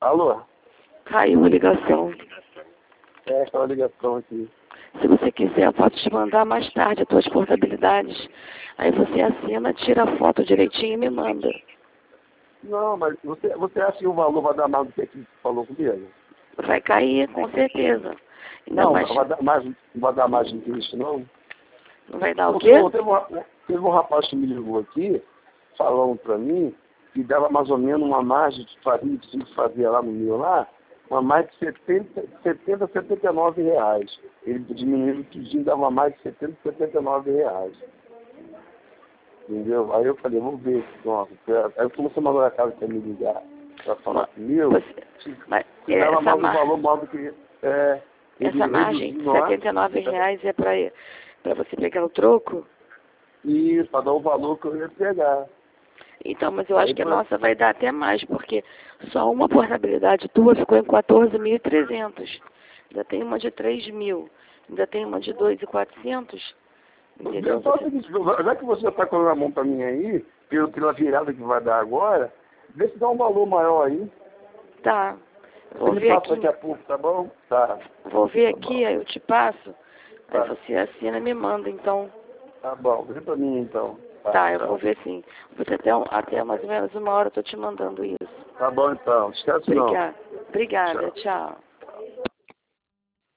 Alô? Caiu a ligação. É, aquela ligação aqui. Se você quiser, eu posso te mandar mais tarde as tuas portabilidades. Aí você assina, tira a foto direitinho e me manda. Não, mas você acha que o valor vai dar mais do que aquilo que você falou comigo? Vai cair, com certeza. Ainda Não, mais... não vai dar mais do que isso, não? Não vai dar o Porque quê? teve um rapaz que me ligou aqui, falando pra mim, que dava mais ou menos uma margem de faria, que fazia lá no meu lá, uma mais de 70, 79 reais. Ele diminuiu tudinho, dava mais de 70, 79 reais. Entendeu? Aí eu falei, vamos ver. Nossa, aí como você mandou a casa para me ligar para falar comigo, Mas se dava essa mais um valor maior do que ele essa margem de reduziu, R$ 79 é para você pegar o troco? Isso, para dar o valor que eu ia pegar. Então, mas eu acho que a nossa vai dar até mais, porque só uma portabilidade tua ficou em 14.300. Ainda tem uma de 3.000. Ainda tem uma de 2.400. Entendeu? Então, já que você está colocando a mão para mim aí, pela virada que vai dar agora, vê se dá um valor maior aí. Tá. Vou Ele ver passa aqui. daqui a pouco, tá bom? Tá. Vou ver Tá aqui, bom. aí eu te passo. Aí Tá. você assina e me manda, então. Tá bom, vê para mim então. Tá, eu vou ver sim. Até mais ou menos 1 hora eu tô te mandando isso. Tá bom então, esquece não. Obrigada. Obrigada, Tchau. tchau.